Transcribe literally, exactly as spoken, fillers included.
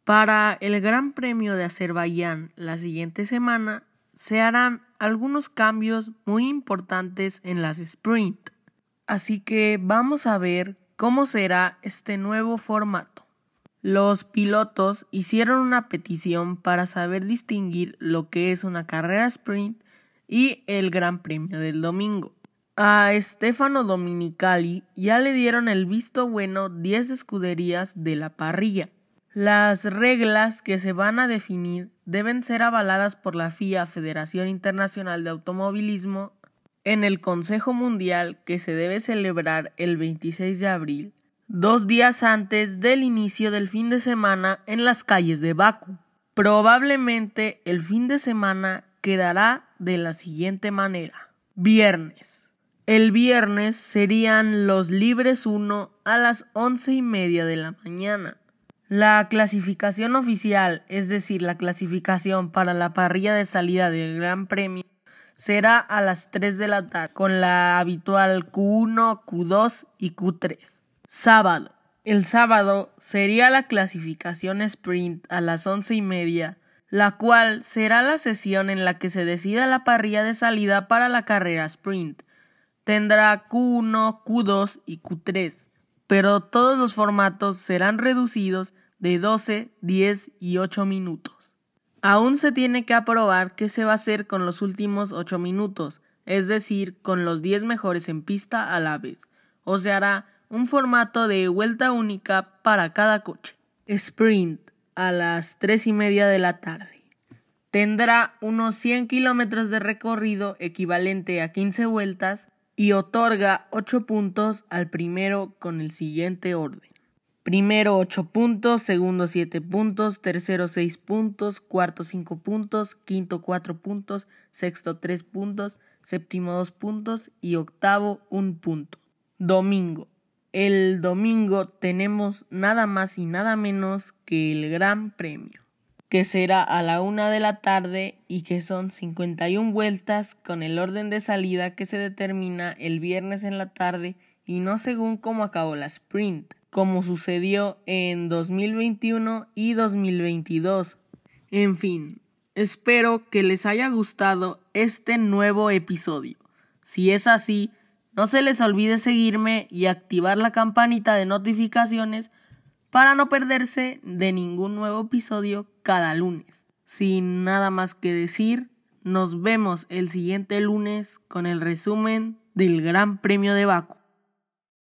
Para el Gran Premio de Azerbaiyán la siguiente semana se harán algunos cambios muy importantes en las sprint, así que vamos a ver cómo será este nuevo formato. Los pilotos hicieron una petición para saber distinguir lo que es una carrera sprint y el Gran Premio del domingo. A Stefano Domenicali ya le dieron el visto bueno diez escuderías de la parrilla. Las reglas que se van a definir deben ser avaladas por la F I A, Federación Internacional de Automovilismo, en el Consejo Mundial que se debe celebrar el veintiséis de abril, dos días antes del inicio del fin de semana en las calles de Bakú. Probablemente el fin de semana quedará de la siguiente manera. Viernes. El viernes serían los libres uno a las once y media de la mañana. La clasificación oficial, es decir, la clasificación para la parrilla de salida del Gran Premio, será a las tres de la tarde, con la habitual Q uno, Q dos y Q tres. Sábado. El sábado sería la clasificación sprint a las once y media, la cual será la sesión en la que se decida la parrilla de salida para la carrera sprint. Tendrá Q uno, Q dos y Q tres, pero todos los formatos serán reducidos de doce, diez y ocho minutos. Aún se tiene que aprobar qué se va a hacer con los últimos ocho minutos, es decir, con los diez mejores en pista a la vez, o se hará un formato de vuelta única para cada coche. Sprint a las tres y media de la tarde. Tendrá unos cien kilómetros de recorrido, equivalente a quince vueltas, y otorga ocho puntos al primero con el siguiente orden. Primero ocho puntos, segundo siete puntos, tercero seis puntos, cuarto cinco puntos, quinto cuatro puntos, sexto tres puntos, séptimo dos puntos y octavo un punto. Domingo. El domingo tenemos nada más y nada menos que el Gran Premio, que será a la una de la tarde y que son cincuenta y una vueltas con el orden de salida que se determina el viernes en la tarde y no según cómo acabó la sprint, como sucedió en dos mil veintiuno y dos mil veintidós. En fin, espero que les haya gustado este nuevo episodio. Si es así, no se les olvide seguirme y activar la campanita de notificaciones para no perderse de ningún nuevo episodio cada lunes. Sin nada más que decir, nos vemos el siguiente lunes con el resumen del Gran Premio de Bakú.